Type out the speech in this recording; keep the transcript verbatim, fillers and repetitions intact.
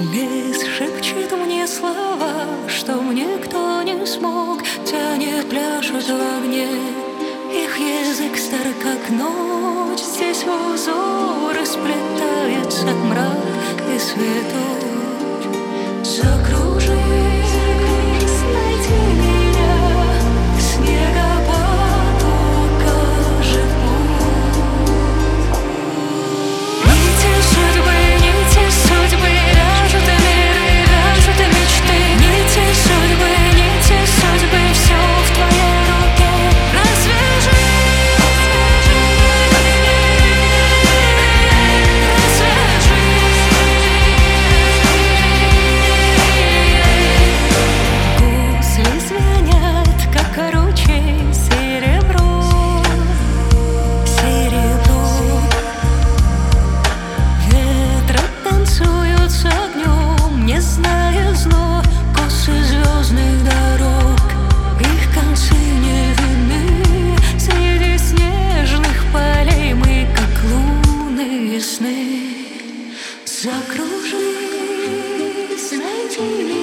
Лес шепчет мне слова, что никто не смог. Тянет, пляшут в огне, их язык стар, как ночь. Здесь в узоры сплетается мрак и светоч. Закружись, найди меня, снегопад укажет путь. Нити судьбы, нити судьбы вяжут миры, вяжут мечты. Нити судьбы, нити судьбы, все в твоей руке. Развяжи, гусли звенят, как ручей, серебро, серебро. Ветры танцуют с огнем, не зная зло. Косы звездных дорог, их концы не видны. Среди снежных полей мы, как лунные сны. Закружись, найди меня.